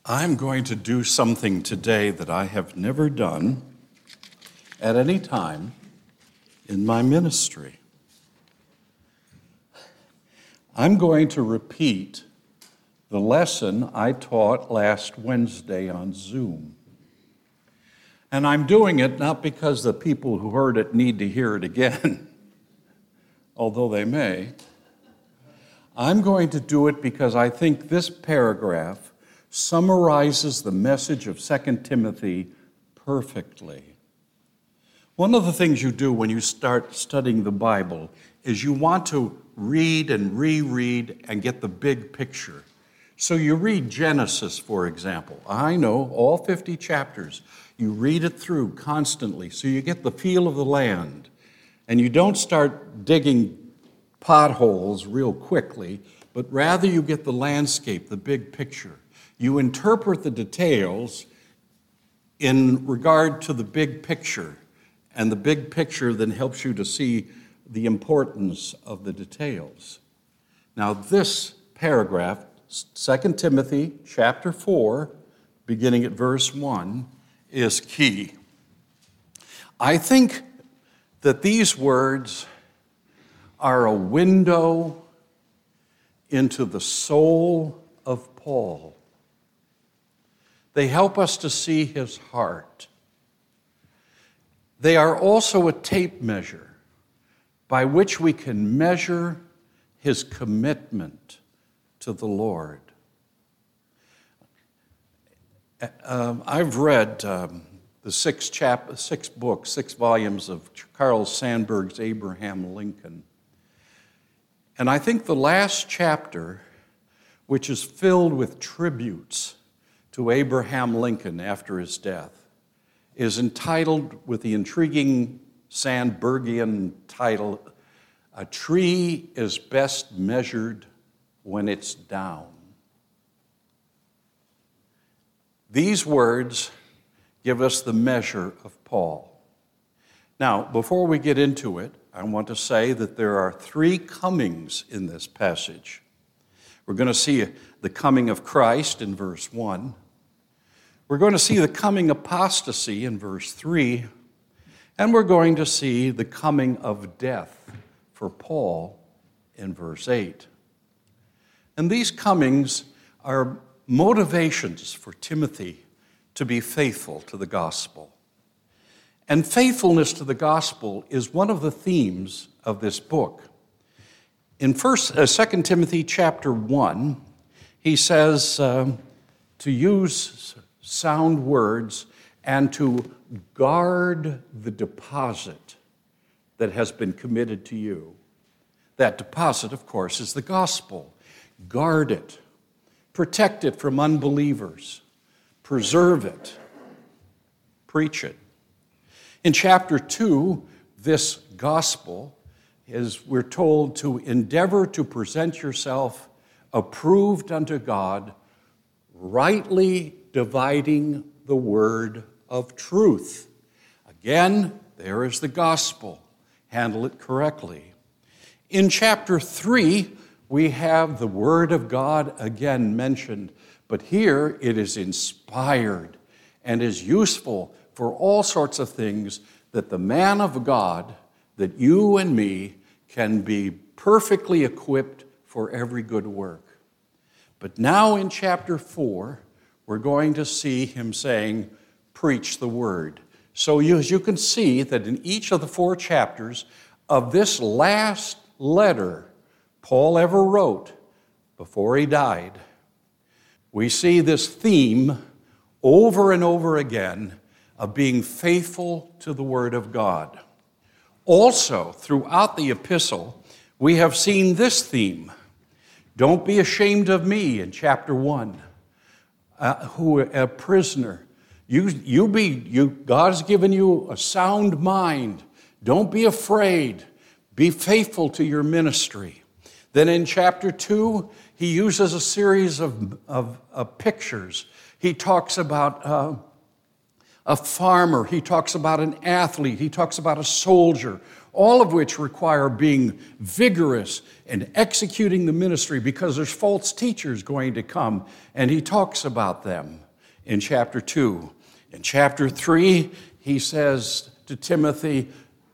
I'm going to do something today that I have never done at any time in my ministry. I'm going to repeat the lesson I taught last Wednesday on Zoom. And I'm doing it not because the people who heard it need to hear it again, although they may. I'm going to do it because I think this paragraph summarizes the message of 2 Timothy perfectly. One of the things you do when you start studying the Bible is you want to read and reread and get the big picture. So you read Genesis, for example. I know, all 50 chapters. You read it through constantly so you get the feel of the land. And you don't start digging potholes real quickly, but rather you get the landscape, the big picture. You interpret the details in regard to the big picture, and the big picture then helps you to see the importance of the details. Now this paragraph, 2 Timothy chapter 4, beginning at verse 1, is key. I think that these words are a window into the soul of Paul. They help us to see his heart. They are also a tape measure by which we can measure his commitment to the Lord. I've read the six volumes of Carl Sandburg's Abraham Lincoln. And I think the last chapter, which is filled with tributes to Abraham Lincoln after his death, is entitled with the intriguing Sandburgian title, "A Tree is Best Measured When It's Down." These words give us the measure of Paul. Now, before we get into it, I want to say that there are 3 comings in this passage. We're going to see the coming of Christ in verse 1. We're going to see the coming apostasy in verse 3. And we're going to see the coming of death for Paul in verse 8. And these comings are motivations for Timothy to be faithful to the gospel. And faithfulness to the gospel is one of the themes of this book. In 2 Timothy chapter 1, he says to use sound words and to guard the deposit that has been committed to you. That deposit, of course, is the gospel. Guard it. Protect it from unbelievers. Preserve it. Preach it. In chapter 2, this gospel is, we're told, to endeavor to present yourself approved unto God, rightly dividing the word of truth. Again, there is the gospel. Handle it correctly. In chapter 3, we have the word of God again mentioned, but here it is inspired and is useful for all sorts of things that the man of God, that you and me, can be perfectly equipped for every good work. But now in chapter 4, we're going to see him saying, preach the word. So as you can see that in each of the 4 chapters of this last letter Paul ever wrote before he died, we see this theme over and over again of being faithful to the word of God. Also, throughout the epistle, we have seen this theme. Don't be ashamed of me in chapter 1. Who a prisoner. God has given you a sound mind. Don't be afraid. Be faithful to your ministry. Then in chapter 2, he uses a series of pictures. He talks about a farmer, he talks about an athlete, he talks about a soldier, all of which require being vigorous and executing the ministry because there's false teachers going to come, and he talks about them in chapter 2. In chapter 3, he says to Timothy,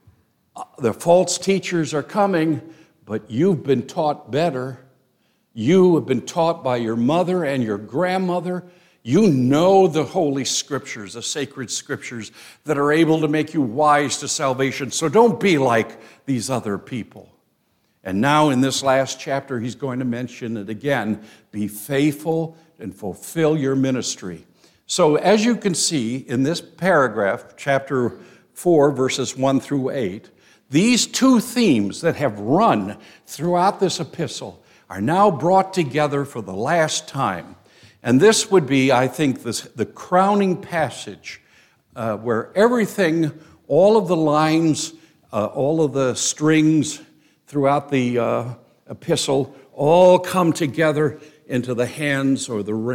the false teachers are coming, but you've been taught better. You have been taught by your mother and your grandmother. You know the Holy Scriptures, the sacred Scriptures that are able to make you wise to salvation. So don't be like these other people. And now in this last chapter, he's going to mention it again. Be faithful and fulfill your ministry. So as you can see in this paragraph, chapter 4, verses 1 through 8, these two themes that have run throughout this epistle are now brought together for the last time. And this would be, I think, the crowning passage where everything, all of the lines, all of the strings throughout the epistle all come together into the hands, or the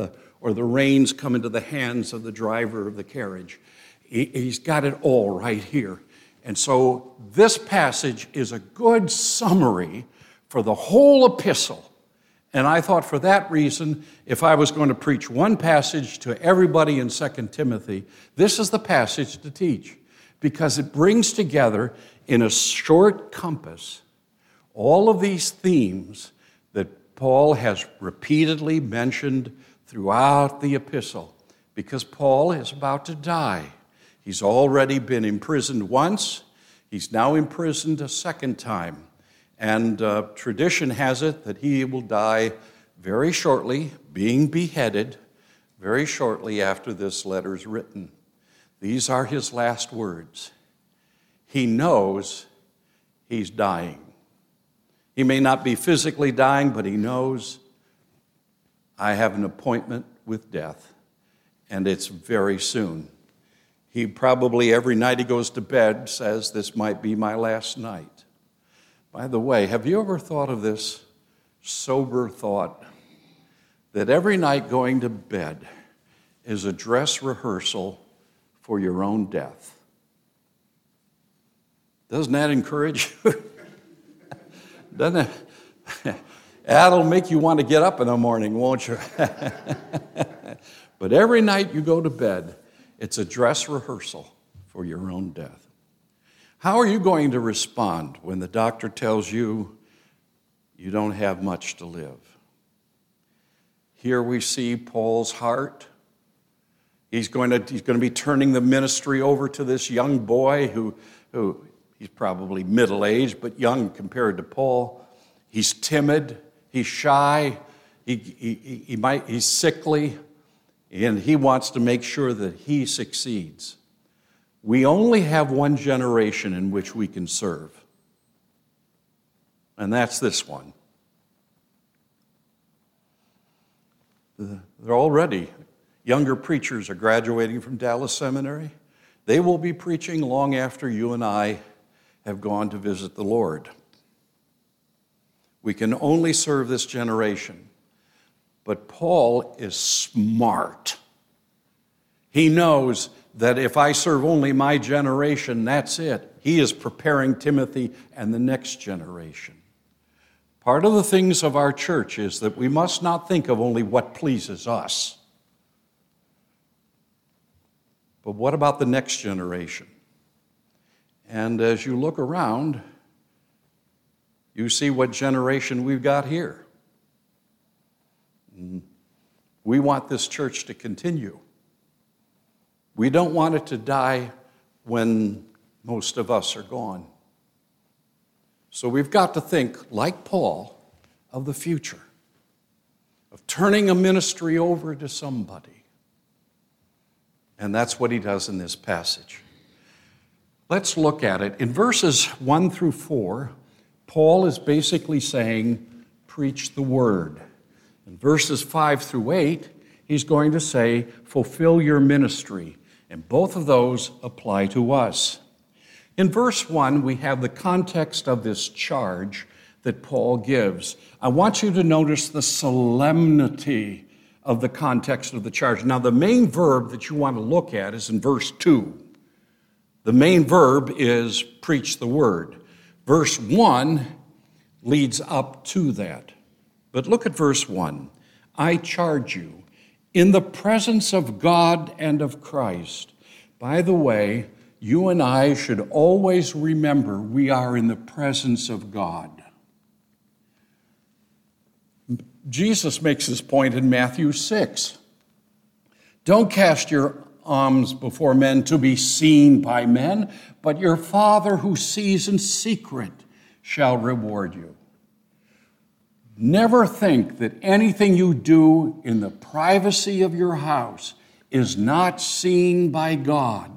reins come into the hands of the driver of the carriage. He's got it all right here. And so this passage is a good summary for the whole epistle. And I thought for that reason, if I was going to preach one passage to everybody in 2 Timothy, this is the passage to teach, because it brings together in a short compass all of these themes that Paul has repeatedly mentioned throughout the epistle, because Paul is about to die. He's already been imprisoned once. He's now imprisoned a second time. And tradition has it that he will die very shortly, being beheaded very shortly after this letter is written. These are his last words. He knows he's dying. He may not be physically dying, but he knows, I have an appointment with death, and it's very soon. He probably, every night he goes to bed, says, this might be my last night. By the way, have you ever thought of this sober thought, that every night going to bed is a dress rehearsal for your own death? Doesn't that encourage you? Doesn't it? That'll make you want to get up in the morning, won't you? But every night you go to bed, it's a dress rehearsal for your own death. How are you going to respond when the doctor tells you you don't have much to live? Here we see Paul's heart. He's going to be turning the ministry over to this young boy who he's probably middle-aged, but young compared to Paul. He's timid, he's shy, he's sickly, and he wants to make sure that he succeeds. We only have one generation in which we can serve, and that's this one. They're already, younger preachers are graduating from Dallas Seminary. They will be preaching long after you and I have gone to visit the Lord. We can only serve this generation. But Paul is smart. He knows that if I serve only my generation, that's it. He is preparing Timothy and the next generation. Part of the things of our church is that we must not think of only what pleases us. But what about the next generation? And as you look around, you see what generation we've got here. We want this church to continue. We don't want it to die when most of us are gone. So we've got to think, like Paul, of the future, of turning a ministry over to somebody. And that's what he does in this passage. Let's look at it. In verses 1 through 4, Paul is basically saying, preach the word. In verses 5 through 8, he's going to say, fulfill your ministry. And both of those apply to us. In verse 1, we have the context of this charge that Paul gives. I want you to notice the solemnity of the context of the charge. Now, the main verb that you want to look at is in verse 2. The main verb is preach the word. Verse 1 leads up to that. But look at verse 1. I charge you in the presence of God and of Christ. By the way, you and I should always remember we are in the presence of God. Jesus makes this point in Matthew 6. Don't cast your alms before men to be seen by men, but your Father who sees in secret shall reward you. Never think that anything you do in the privacy of your house is not seen by God.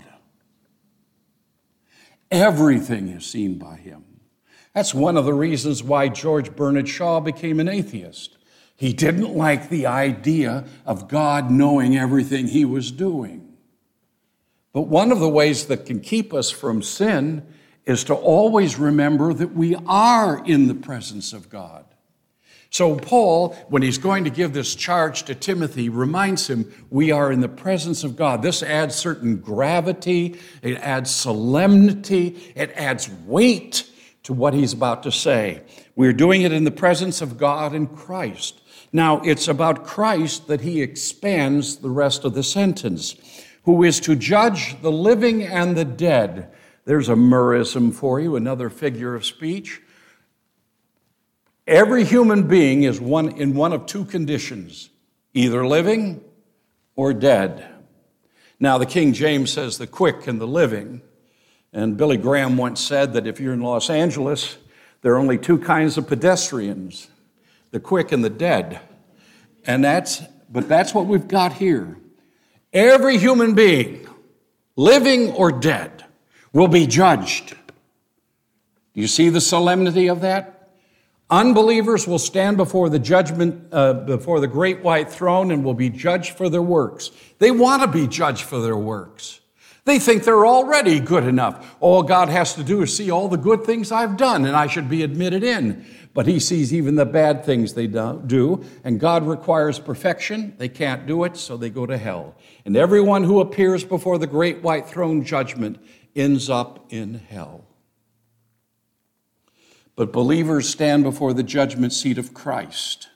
Everything is seen by him. That's one of the reasons why George Bernard Shaw became an atheist. He didn't like the idea of God knowing everything he was doing. But one of the ways that can keep us from sin is to always remember that we are in the presence of God. So Paul, when he's going to give this charge to Timothy, reminds him we are in the presence of God. This adds certain gravity, it adds solemnity, it adds weight to what he's about to say. We're doing it in the presence of God and Christ. Now, it's about Christ that he expands the rest of the sentence, who is to judge the living and the dead. There's a merism for you, another figure of speech. Every human being is in one of two conditions, either living or dead. Now, the King James says the quick and the living. And Billy Graham once said that if you're in Los Angeles, there are only two kinds of pedestrians, the quick and the dead. But that's what we've got here. Every human being, living or dead, will be judged. Do you see the solemnity of that? Unbelievers will stand before the judgment, before the great white throne, and will be judged for their works. They want to be judged for their works. They think they're already good enough. All God has to do is see all the good things I've done, and I should be admitted in. But he sees even the bad things they do, and God requires perfection. They can't do it, so they go to hell. And everyone who appears before the great white throne judgment ends up in hell. But believers stand before the judgment seat of Christ.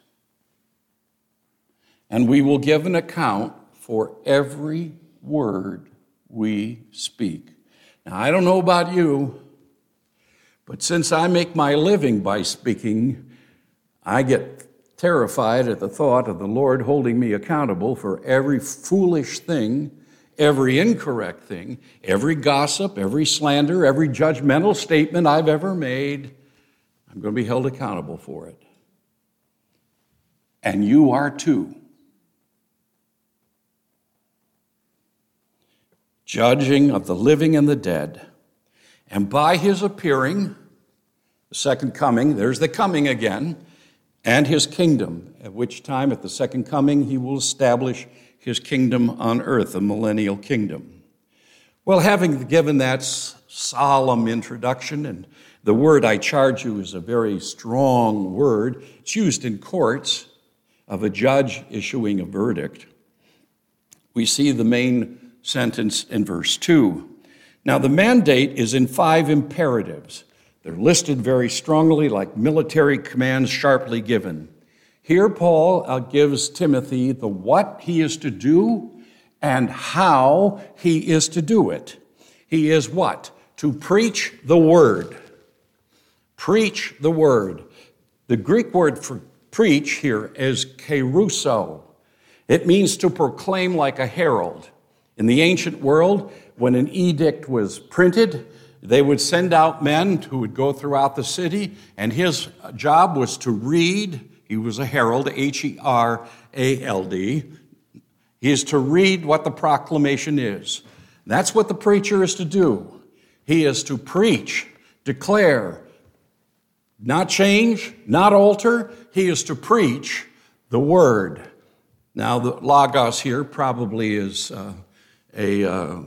And we will give an account for every word we speak. Now, I don't know about you, but since I make my living by speaking, I get terrified at the thought of the Lord holding me accountable for every foolish thing, every incorrect thing, every gossip, every slander, every judgmental statement I've ever made. I'm going to be held accountable for it. And you are too. Judging of the living and the dead. And by his appearing, the second coming, there's the coming again, and his kingdom, at which time at the second coming he will establish his kingdom on earth, a millennial kingdom. Well, having given that solemn introduction, and the word I charge you is a very strong word. It's used in courts of a judge issuing a verdict. We see the main sentence in verse 2. Now, the mandate is in 5 imperatives. They're listed very strongly like military commands sharply given. Here, Paul gives Timothy the what he is to do and how he is to do it. He is what? To preach the word. Preach the word. The Greek word for preach here is keruso. It means to proclaim like a herald. In the ancient world, when an edict was printed, they would send out men who would go throughout the city, and his job was to read. He was a herald, Herald. He is to read what the proclamation is. That's what the preacher is to do. He is to preach, declare, not change, not alter. He is to preach the word. Now, the logos here probably is a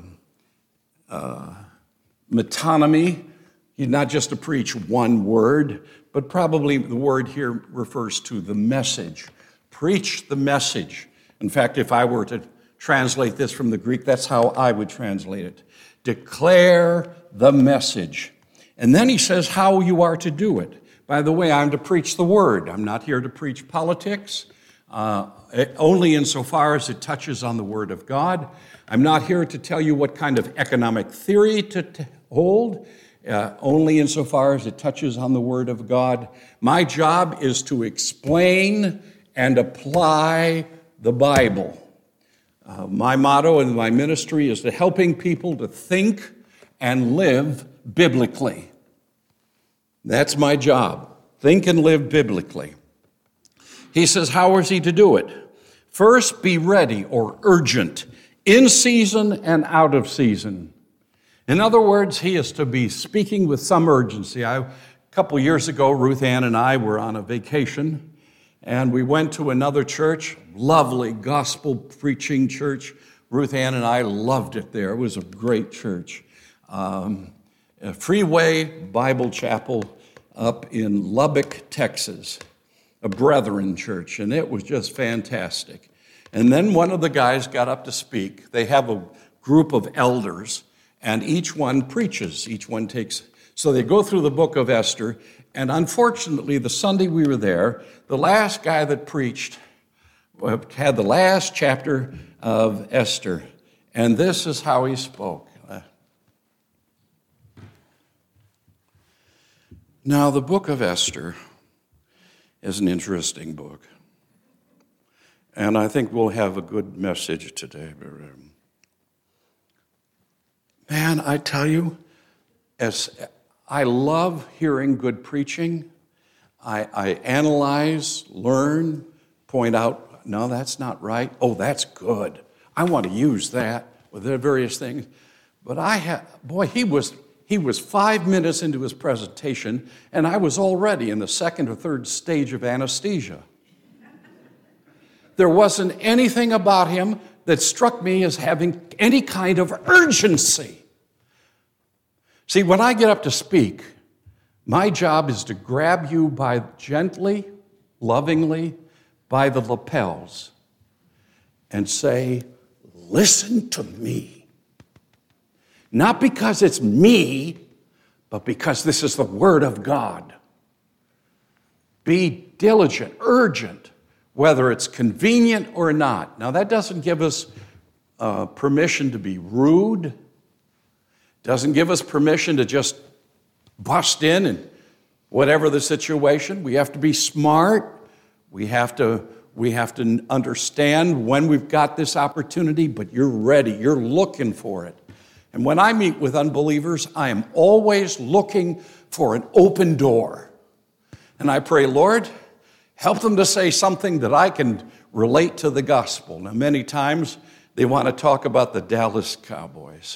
metonymy. He's not just to preach one word, but probably the word here refers to the message. Preach the message. In fact, if I were to translate this from the Greek, that's how I would translate it. Declare the message. And then he says how you are to do it. By the way, I'm to preach the word. I'm not here to preach politics, only insofar as it touches on the word of God. I'm not here to tell you what kind of economic theory to hold, only insofar as it touches on the word of God. My job is to explain and apply the Bible. My motto in my ministry is to helping people to think and live biblically. That's my job. Think and live biblically. He says, how is he to do it? First, be ready or urgent, in season and out of season. In other words, he is to be speaking with some urgency. A couple years ago, Ruth Ann and I were on a vacation, and we went to another church, lovely gospel preaching church. Ruth Ann and I loved it there. It was a great church. A Freeway Bible Chapel up in Lubbock, Texas, a Brethren church, and it was just fantastic. And then one of the guys got up to speak. They have a group of elders, and each one preaches. Each one takes, so they go through the book of Esther, and unfortunately, the Sunday we were there, the last guy that preached had the last chapter of Esther, and this is how he spoke. Now, the book of Esther is an interesting book, and I think we'll have a good message today. Man, I tell you, as I love hearing good preaching. I analyze, learn, point out, no, that's not right. Oh, that's good. I want to use that with the various things. But he was 5 minutes into his presentation, and I was already in the second or third stage of anesthesia. There wasn't anything about him that struck me as having any kind of urgency. See, when I get up to speak, my job is to grab you by gently, lovingly, by the lapels and say, listen to me. Not because it's me, but because this is the Word of God. Be diligent, urgent, whether it's convenient or not. Now, that doesn't give us permission to be rude. Doesn't give us permission to just bust in and whatever the situation. We have to be smart. We have to understand when we've got this opportunity, but you're ready. You're looking for it. And when I meet with unbelievers, I am always looking for an open door. And I pray, Lord, help them to say something that I can relate to the gospel. Now, many times they want to talk about the Dallas Cowboys.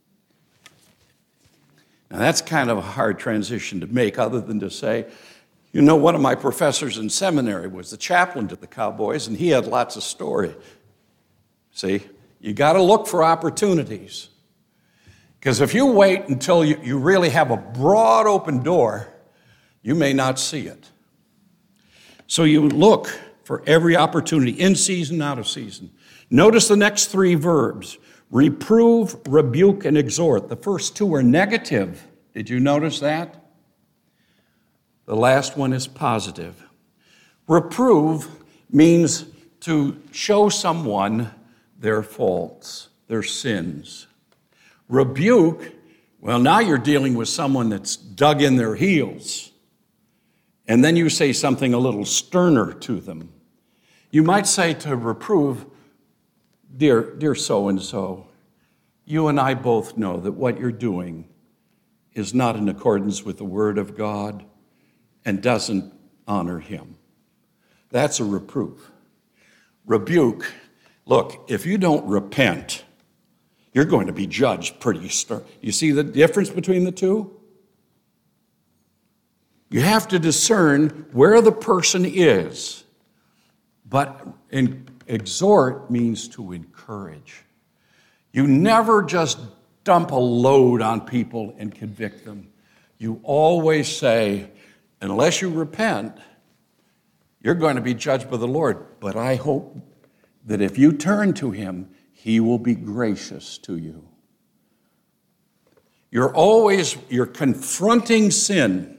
Now, that's kind of a hard transition to make, other than to say, you know, one of my professors in seminary was the chaplain to the Cowboys, and he had lots of story. See, you got to look for opportunities. Because if you wait until you really have a broad open door, you may not see it. So you look for every opportunity, in season, out of season. Notice the next three verbs. Reprove, rebuke, and exhort. The first two are negative. Did you notice that? The last one is positive. Reprove means to show someone their faults, their sins. Rebuke, well, now you're dealing with someone that's dug in their heels. And then you say something a little sterner to them. You might say to reprove, Dear so-and-so, you and I both know that what you're doing is not in accordance with the Word of God and doesn't honor Him. That's a reproof. Rebuke, look, if you don't repent, you're going to be judged pretty stern. You see the difference between the two? You have to discern where the person is, but exhort means to encourage. You never just dump a load on people and convict them. You always say, unless you repent, you're going to be judged by the Lord. But I hope that if you turn to him, he will be gracious to you. You're confronting sin,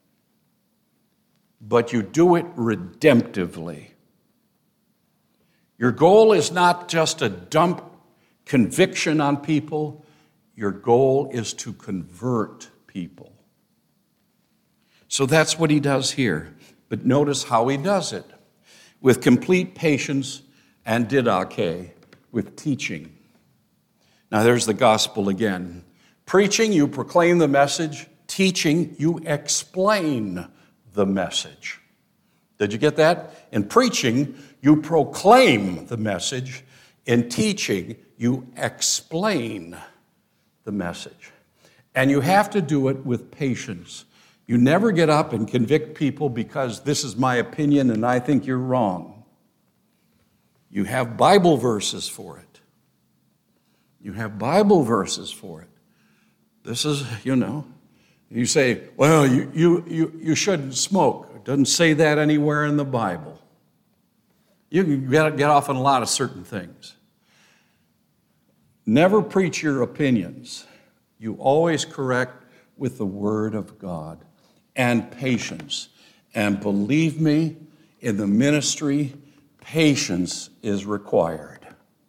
but you do it redemptively. Your goal is not just to dump conviction on people. Your goal is to convert people. So that's what he does here. But notice how he does it. With complete patience and didache, with teaching. Now there's the gospel again. Preaching, you proclaim the message. Teaching, you explain the message. Did you get that? In preaching, you proclaim the message. In teaching, you explain the message. And you have to do it with patience. You never get up and convict people because this is my opinion and I think you're wrong. You have Bible verses for it. You have Bible verses for it. This is, you say, well, you shouldn't smoke. It doesn't say that anywhere in the Bible. You can get off on a lot of certain things. Never preach your opinions. You always correct with the Word of God and patience. And believe me, in the ministry, patience is required.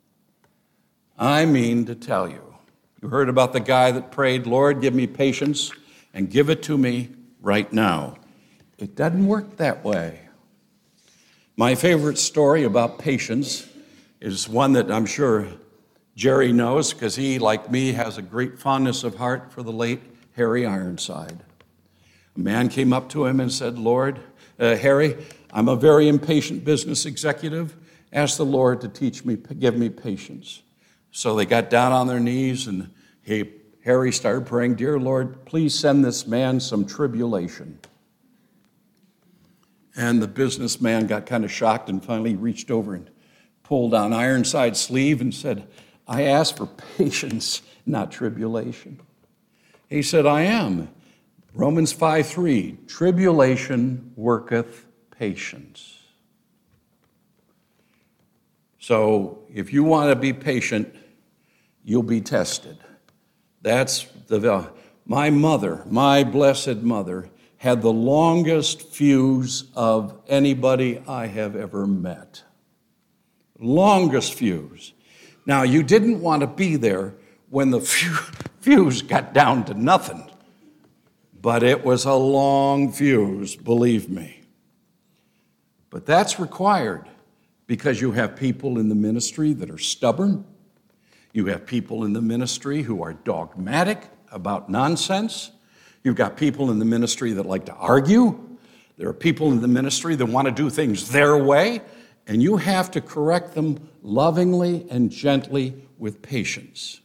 I mean to tell you, you heard about the guy that prayed, Lord, give me patience and give it to me right now. It doesn't work that way. My favorite story about patience is one that I'm sure Jerry knows because he, like me, has a great fondness of heart for the late Harry Ironside. A man came up to him and said, Lord, Harry, I'm a very impatient business executive. Ask the Lord to give me patience. So they got down on their knees and Harry started praying, Dear Lord, please send this man some tribulation. And the businessman got kind of shocked and finally reached over and pulled on Ironside's sleeve and said, I asked for patience, not tribulation. He said, I am. Romans 5:3, tribulation worketh patience. So if you want to be patient, you'll be tested. That's my mother, my blessed mother, had the longest fuse of anybody I have ever met. Longest fuse. Now, you didn't want to be there when the fuse got down to nothing. But it was a long fuse, believe me. But that's required because you have people in the ministry that are stubborn. You have people in the ministry who are dogmatic about nonsense. You've got people in the ministry that like to argue. There are people in the ministry that want to do things their way. And you have to correct them lovingly and gently with patience.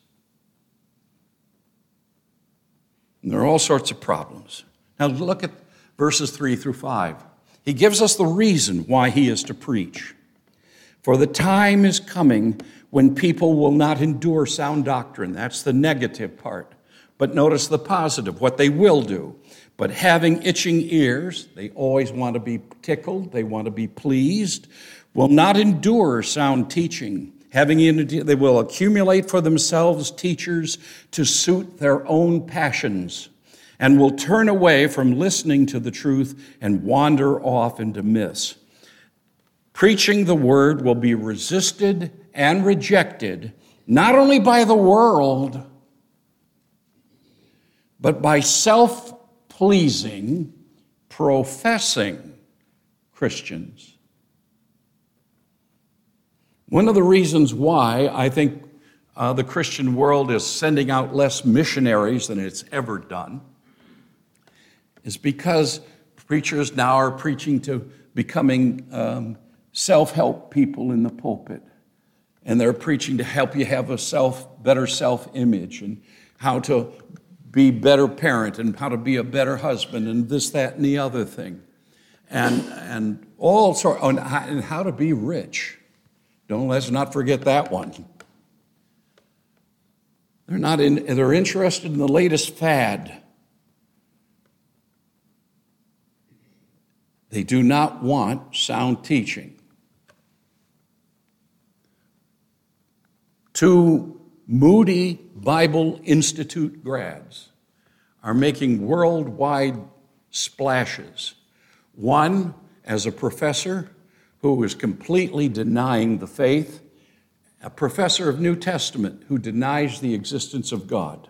And there are all sorts of problems. Now look at verses 3-5. He gives us the reason why he is to preach. For the time is coming when people will not endure sound doctrine. That's the negative part. But notice the positive, what they will do. But having itching ears, they always want to be tickled, they want to be pleased, will not endure sound teaching. They will accumulate for themselves teachers to suit their own passions, and will turn away from listening to the truth and wander off into myths. Preaching the word will be resisted and rejected, not only by the world, but by self-pleasing, professing Christians. One of the reasons why I think the Christian world is sending out less missionaries than it's ever done is because preachers now are preaching to becoming self-help people in the pulpit. And they're preaching to help you have a better self-image and how to be a better parent and how to be a better husband and this, that, and the other thing. And all sorts, and how to be rich. Let's not forget that one. They're interested in the latest fad. They do not want sound teaching. Two Moody Bible Institute grads are making worldwide splashes. One as a professor who is completely denying the faith, a professor of New Testament who denies the existence of God.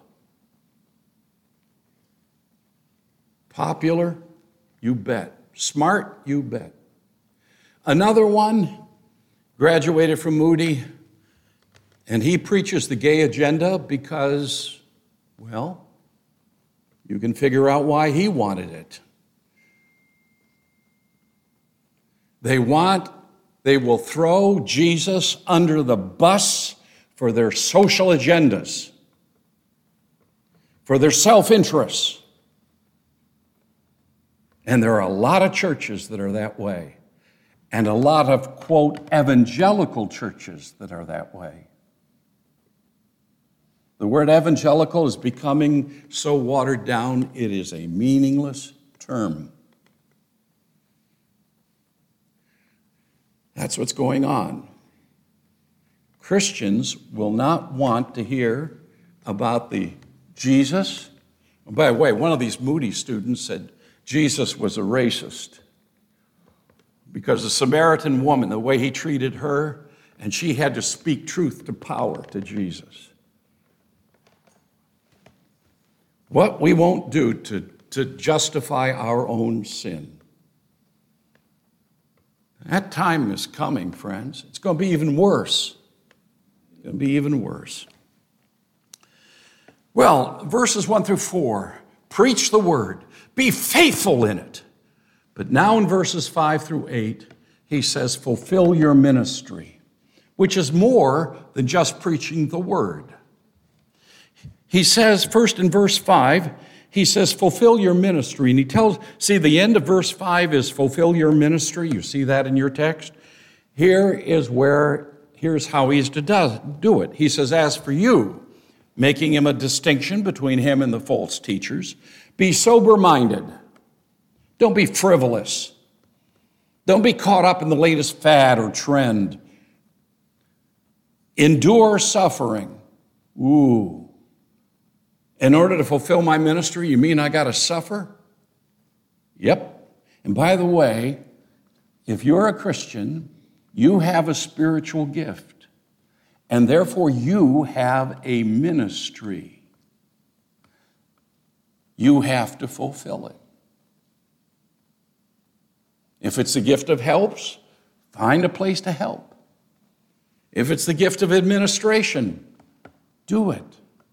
Popular? You bet. Smart? You bet. Another one graduated from Moody, and he preaches the gay agenda because, well, you can figure out why he wanted it. They will throw Jesus under the bus for their social agendas, for their self-interests. And there are a lot of churches that are that way, and a lot of, quote, evangelical churches that are that way. The word evangelical is becoming so watered down, it is a meaningless term. That's what's going on. Christians will not want to hear about the Jesus. By the way, one of these Moody students said Jesus was a racist because the Samaritan woman, the way he treated her, and she had to speak truth to power to Jesus. What we won't do to justify our own sin. That time is coming, friends. It's going to be even worse. It's going to be even worse. Well, verses 1 through 4, preach the word. Be faithful in it. But now in verses 5 through 8, he says, fulfill your ministry, which is more than just preaching the word. He says, first in verse 5, he says, fulfill your ministry. And he tells, see, the end of verse 5 is fulfill your ministry. You see that in your text? Here's how he's to do it. He says, as for you, making him a distinction between him and the false teachers, be sober-minded. Don't be frivolous. Don't be caught up in the latest fad or trend. Endure suffering. Ooh. In order to fulfill my ministry, you mean I got to suffer? Yep. And by the way, if you're a Christian, you have a spiritual gift, and therefore you have a ministry. You have to fulfill it. If it's the gift of helps, find a place to help. If it's the gift of administration, do it.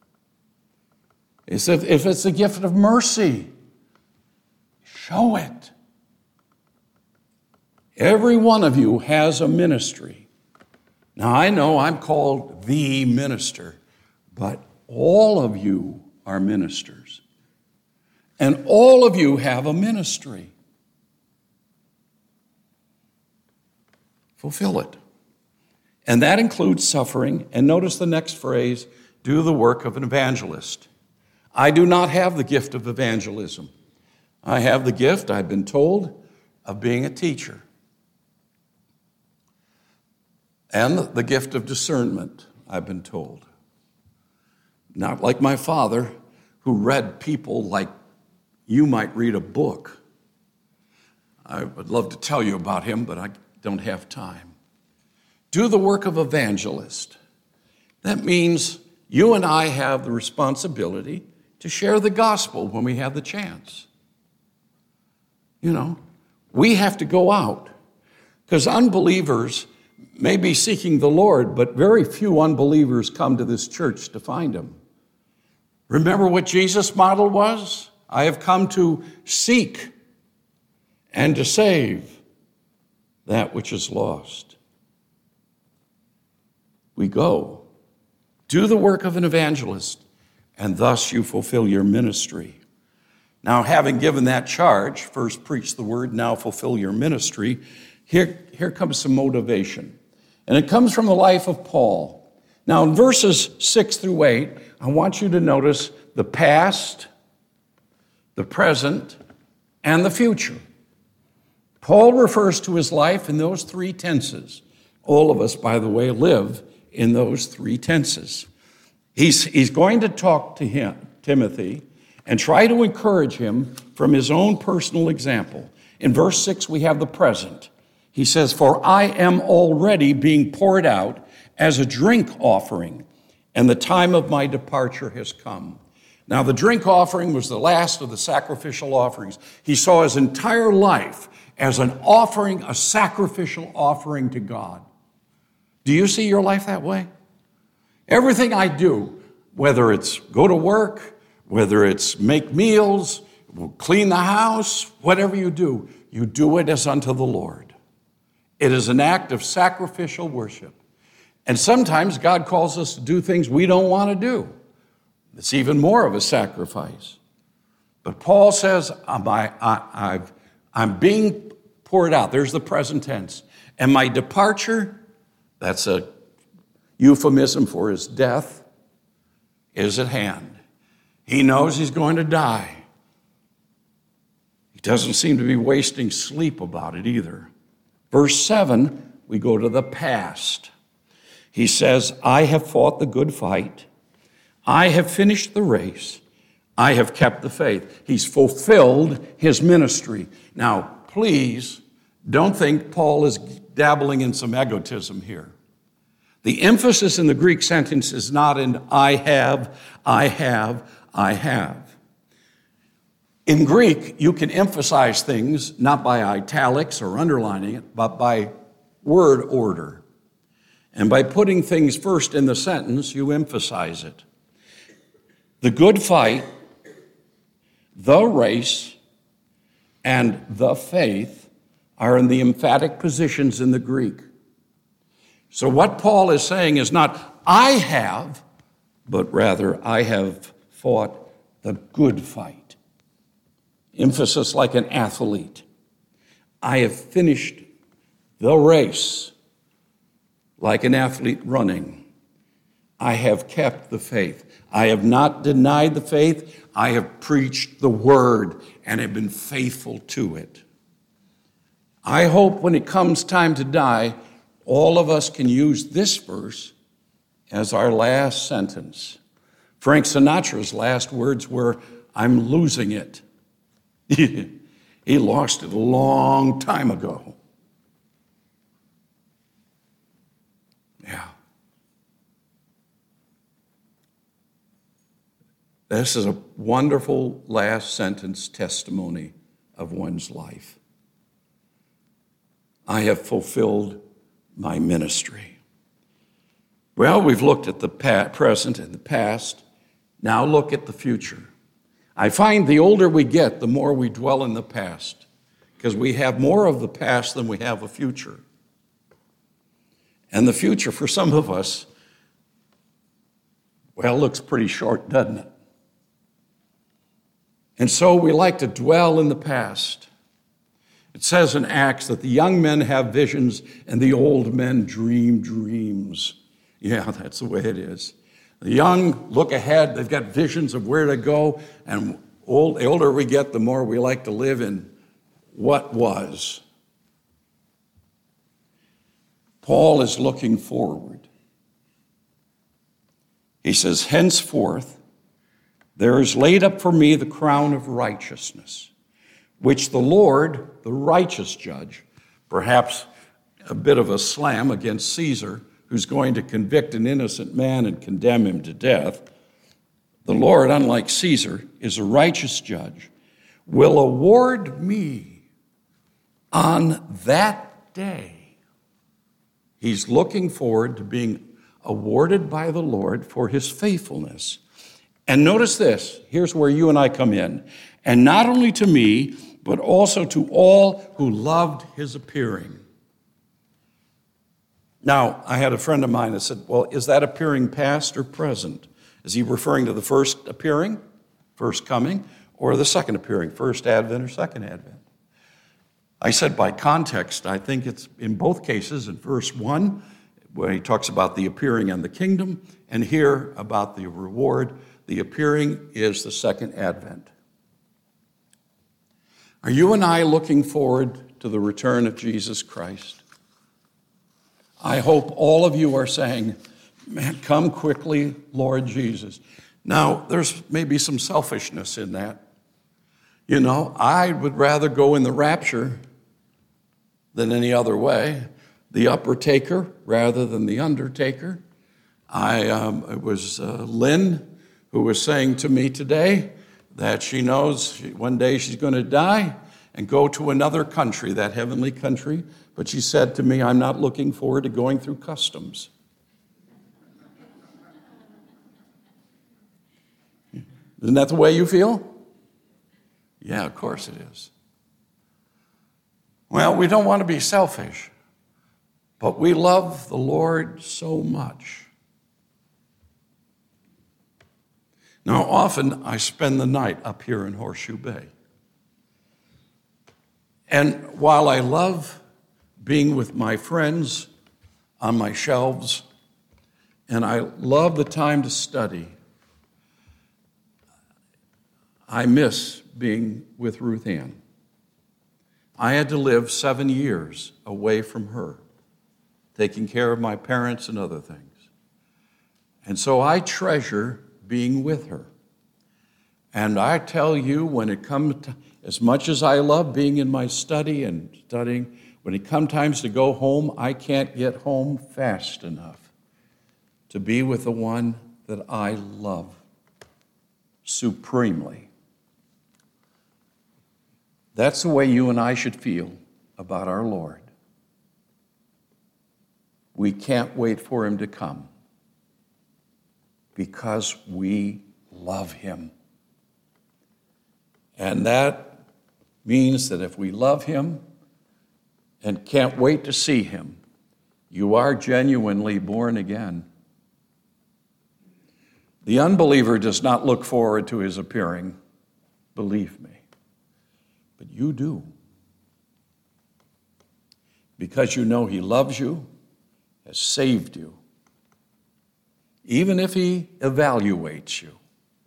If it's the gift of mercy, show it. Every one of you has a ministry. Now, I know I'm called the minister, but all of you are ministers. And all of you have a ministry. Fulfill it. And that includes suffering. And notice the next phrase, do the work of an evangelist. I do not have the gift of evangelism. I have the gift, I've been told, of being a teacher. And the gift of discernment, I've been told. Not like my father, who read people like you might read a book. I would love to tell you about him, but I don't have time. Do the work of evangelist. That means you and I have the responsibility to share the gospel when we have the chance. You know, we have to go out because unbelievers may be seeking the Lord, but very few unbelievers come to this church to find him. Remember what Jesus' model was? I have come to seek and to save that which is lost. We go, do the work of an evangelist, and thus you fulfill your ministry. Now, having given that charge, first preach the word, now fulfill your ministry, here comes some motivation. And it comes from the life of Paul. Now, in verses 6 through 8, I want you to notice the past, the present, and the future. Paul refers to his life in those three tenses. All of us, by the way, live in those three tenses. He's going to talk to Timothy, and try to encourage him from his own personal example. In verse 6, we have the present. He says, "For I am already being poured out as a drink offering, and the time of my departure has come." Now, the drink offering was the last of the sacrificial offerings. He saw his entire life as an offering, a sacrificial offering to God. Do you see your life that way? Everything I do, whether it's go to work, whether it's make meals, clean the house, whatever you do it as unto the Lord. It is an act of sacrificial worship. And sometimes God calls us to do things we don't want to do. It's even more of a sacrifice. But Paul says, I'm being poured out. There's the present tense. And my departure, that's a euphemism for his death, is at hand. He knows he's going to die. He doesn't seem to be wasting sleep about it either. Verse 7, we go to the past. He says, I have fought the good fight. I have finished the race. I have kept the faith. He's fulfilled his ministry. Now, please don't think Paul is dabbling in some egotism here. The emphasis in the Greek sentence is not in I have, I have, I have. In Greek, you can emphasize things not by italics or underlining it, but by word order. And by putting things first in the sentence, you emphasize it. The good fight, the race, and the faith are in the emphatic positions in the Greek. So what Paul is saying is not, I have, but rather, I have fought the good fight. Emphasis like an athlete. I have finished the race like an athlete running. I have kept the faith. I have not denied the faith. I have preached the word and have been faithful to it. I hope when it comes time to die, all of us can use this verse as our last sentence. Frank Sinatra's last words were, I'm losing it. He lost it a long time ago. Yeah. This is a wonderful last sentence testimony of one's life. I have fulfilled my ministry. Well, we've looked at the present and the past. Now look at the future. I find the older we get, the more we dwell in the past, because we have more of the past than we have a future. And the future, for some of us, well, looks pretty short, doesn't it? And so we like to dwell in the past. It says in Acts that the young men have visions and the old men dream dreams. Yeah, that's the way it is. The young look ahead, they've got visions of where to go, and the older we get, the more we like to live in what was. Paul is looking forward. He says, henceforth, there is laid up for me the crown of righteousness, which the Lord, the righteous judge, perhaps a bit of a slam against Caesar, who's going to convict an innocent man and condemn him to death. The Lord, unlike Caesar, is a righteous judge, will award me on that day. He's looking forward to being awarded by the Lord for his faithfulness. And notice this, here's where you and I come in. And not only to me, but also to all who loved his appearing. Now, I had a friend of mine that said, well, is that appearing past or present? Is he referring to the first appearing, first coming, or the second appearing, first advent or second advent? I said by context, I think it's in both cases, in verse 1, where he talks about the appearing and the kingdom, and here about the reward, the appearing is the second advent. Are you and I looking forward to the return of Jesus Christ? I hope all of you are saying, Man, come quickly, Lord Jesus. Now, there's maybe some selfishness in that. You know, I would rather go in the rapture than any other way, the upper taker rather than the undertaker. It was Lynn who was saying to me today that she knows one day she's going to die and go to another country, that heavenly country. But she said to me, I'm not looking forward to going through customs. Isn't that the way you feel? Yeah, of course it is. Well, we don't want to be selfish, but we love the Lord so much. Now, often I spend the night up here in Horseshoe Bay. And while I love being with my friends on my shelves, and I love the time to study, I miss being with Ruth Ann. I had to live 7 years away from her, taking care of my parents and other things. And so I treasure being with her. And I tell you, when it comes to, as much as I love being in my study and studying, when it comes times to go home, I can't get home fast enough to be with the one that I love supremely. That's the way you and I should feel about our Lord. We can't wait for him to come because we love him. And that means that if we love him and can't wait to see him, you are genuinely born again. The unbeliever does not look forward to his appearing, believe me. But you do. Because you know he loves you, has saved you, even if he evaluates you.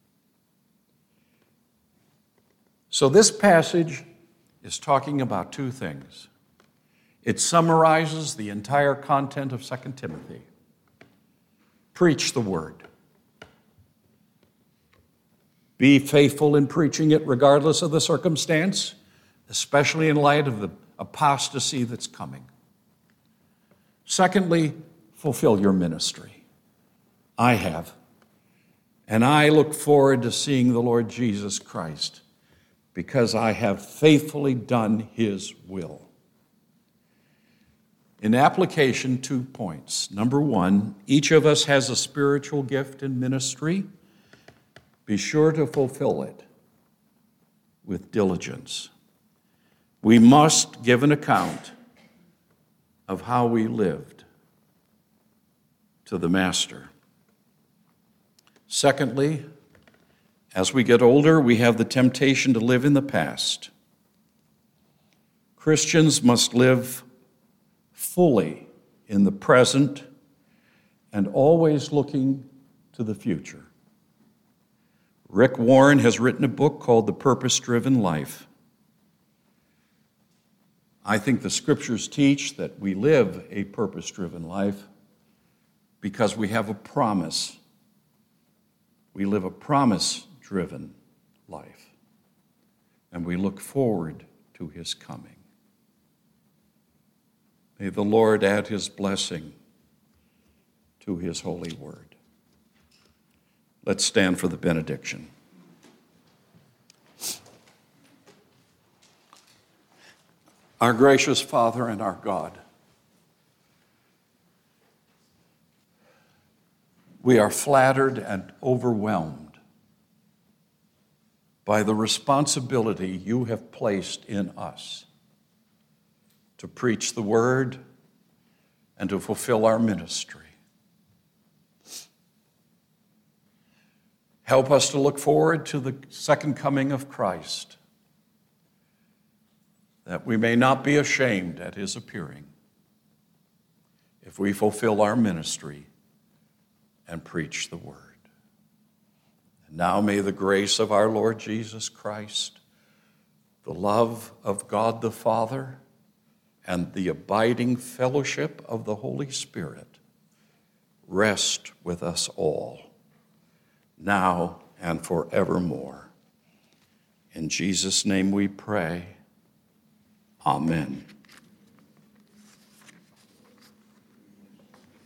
So this passage is talking about two things. It summarizes the entire content of 2 Timothy. Preach the word. Be faithful in preaching it regardless of the circumstance, especially in light of the apostasy that's coming. Secondly, fulfill your ministry. I have. And I look forward to seeing the Lord Jesus Christ because I have faithfully done his will. In application, 2 points. Number one, each of us has a spiritual gift in ministry. Be sure to fulfill it with diligence. We must give an account of how we lived to the Master. Secondly, as we get older, we have the temptation to live in the past. Christians must live fully in the present and always looking to the future. Rick Warren has written a book called The Purpose-Driven Life. I think the scriptures teach that we live a purpose-driven life because we have a promise. We live a promise-driven life, and we look forward to his coming. May the Lord add his blessing to his holy word. Let's stand for the benediction. Our gracious Father and our God, we are flattered and overwhelmed by the responsibility you have placed in us to preach the word and to fulfill our ministry. Help us to look forward to the second coming of Christ, that we may not be ashamed at his appearing if we fulfill our ministry and preach the word. And now may the grace of our Lord Jesus Christ, the love of God the Father, and the abiding fellowship of the Holy Spirit rest with us all, now and forevermore. In Jesus' name we pray. Amen.